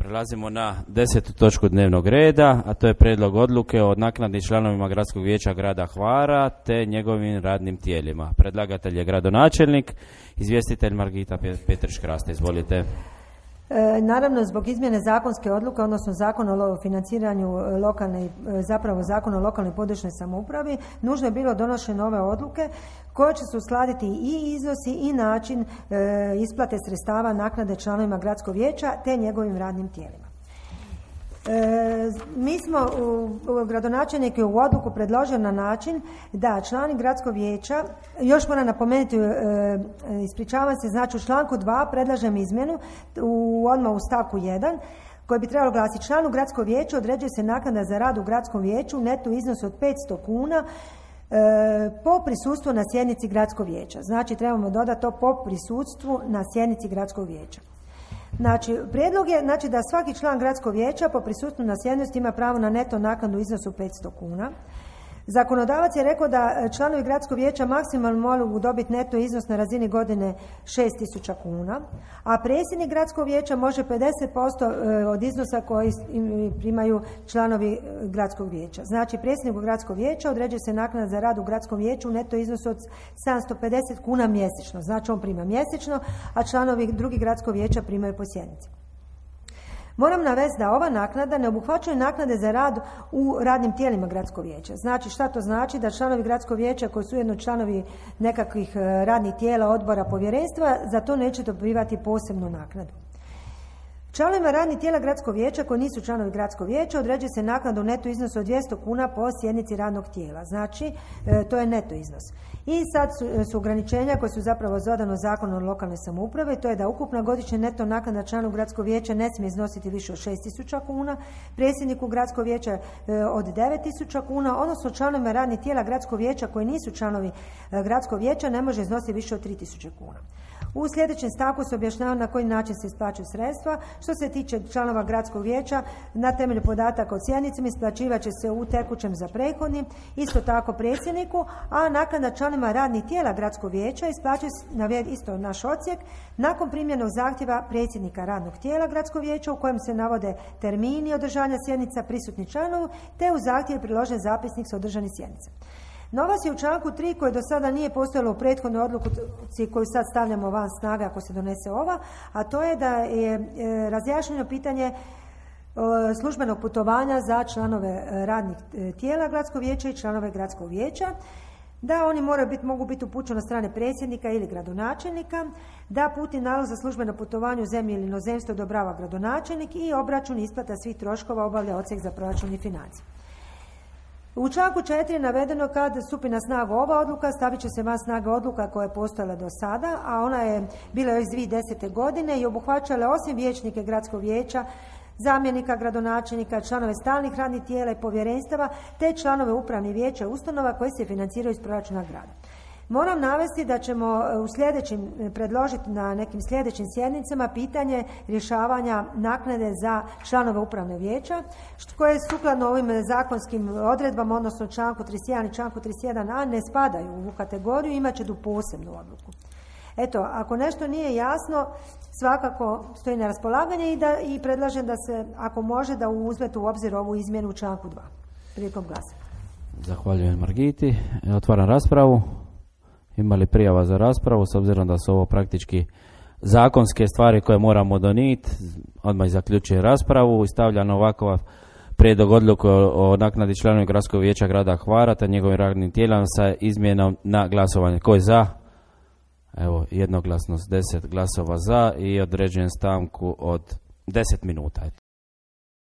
Prelazimo na 10. točku dnevnog reda, a to je prijedlog odluke o naknadi članovima Gradskog vijeća grada Hvara te njegovim radnim tijelima. Predlagatelj je gradonačelnik, izvjestitelj Margita Petrić-Krasta. Izvolite. Naravno, zbog izmjene zakonske odluke, odnosno Zakona o financiranju Zakona o lokalnoj i područnoj samoupravi, nužno je bilo donošenje nove odluke koje će se uskladiti i iznosi i način isplate sredstava naknade članovima Gradskog vijeća te njegovim radnim tijelima. Mi smo gradonačelnik je u odluku predložio na način da člani Gradskog vijeća, još moram napomenuti, ispričavam se, znači u članku 2 predlažem izmjenu odmah u stavku 1 koji bi trebalo glasiti: članu Gradskog vijeća određuje se naknada za rad u Gradskom vijeću u neto iznosu od 500 kuna po prisustvu na sjednici Gradskog vijeća. Znači trebamo dodati to po prisustvu na sjednici Gradskog vijeća. Znači, prijedlog je da svaki član Gradskog vijeća po prisustvu na sjednici ima pravo na neto naknadu u iznosu 500 kuna. Zakonodavac je rekao da članovi Gradskog vijeća maksimalno mogu dobiti neto iznos na razini godine 6.000 kuna, a predsjednik Gradskog vijeća može 50% od iznosa koji primaju članovi Gradskog vijeća. Znači, predsjedniku Gradskog vijeća određuje se naknada za rad u Gradskom vijeću u neto iznosu od 750 kuna mjesečno. Znači, on prima mjesečno, a članovi drugih Gradskog vijeća primaju po sjednici. Moram navesti da ova naknada ne obuhvaćaju naknade za rad u radnim tijelima Gradskog vijeća. Znači, šta to znači? Da članovi Gradskog vijeća koji su ujedno članovi nekakvih radnih tijela, odbora, povjerenstva, za to neće dobivati posebnu naknadu. Članovima radnih tijela Gradskog vijeća koji nisu članovi Gradskog vijeća određuje se naknada u neto iznosu od 200 kuna po sjednici radnog tijela. Znači, to je neto iznos. I sad su ograničenja koje su zapravo zadano Zakonom o lokalnoj samoupravi, to je da ukupna godišnja neto naknada članu Gradskog vijeća ne smije iznositi više od 6.000 kuna, predsjedniku Gradskog vijeća od 9.000 kuna, odnosno članovima radnih tijela Gradskog vijeća koji nisu članovi Gradskog vijeća ne može iznositi više od 3.000 kuna. U sljedećem stavku se objašnjava na koji način se isplaćuju sredstva. Što se tiče članova Gradskog vijeća, na temelju podataka o sjednicama isplaćivat će se u tekućem za prethodni, isto tako predsjedniku, a naknada članima radnih tijela Gradskog vijeća isplaćuje se, isto naš odsjek, nakon primljenog zahtjeva predsjednika radnog tijela Gradskog vijeća u kojem se navode termini održanja sjednica, prisutni članovi, te u zahtjevu priložen zapisnik sa održanih sjednica. Novac je u članku 3 koji do sada nije postojalo u prethodnoj odluci koju sad stavljamo van snage ako se donese ova, a to je da je razjašnjeno pitanje službenog putovanja za članove radnih tijela Gradskog vijeća i članove Gradskog vijeća, da oni mogu biti upućeni od strane predsjednika ili gradonačelnika, da putni nalog za službeno putovanje u zemlji ili inozemstvo odobrava gradonačelnik i obračun isplata svih troškova obavlja odsjek za proračun i financije. U članku 4 je navedeno kad stupi na snagu ova odluka, stavit će se van snage odluka koja je postojala do sada, a ona je bila još 2010. godine i obuhvaćala osim vijećnike Gradskog vijeća, zamjenika gradonačelnika, članove stalnih radnih tijela i povjerenstava, te članove upravnih vijeća i ustanova koji se financiraju iz proračuna grada. Moram navesti da ćemo predložiti na nekim sljedećim sjednicama pitanje rješavanja naknade za članove upravne vijeća, koje sukladno ovim zakonskim odredbama, odnosno članku 31 i članku 31a ne spadaju u ovu kategoriju, imat će tu posebnu odluku. Eto, ako nešto nije jasno, svakako stoji na raspolaganje i predlažem da se, ako može, da uzmete u obzir ovu izmjenu u članku 2 prilikom glasanja. Zahvaljujem Margiti. Otvaram raspravu. Ima li prijava za raspravu, s obzirom da su ovo praktički zakonske stvari koje moramo donijeti? Odmah zaključuje raspravu i stavlja na ovakav prijedlog odluke o naknadi članova Gradskog vijeća grada Hvara te njegovim radnim tijelom sa izmjenom na glasovanje. Ko je za? Evo, jednoglasno s 10 glasova za i određujem stanku od 10 minuta.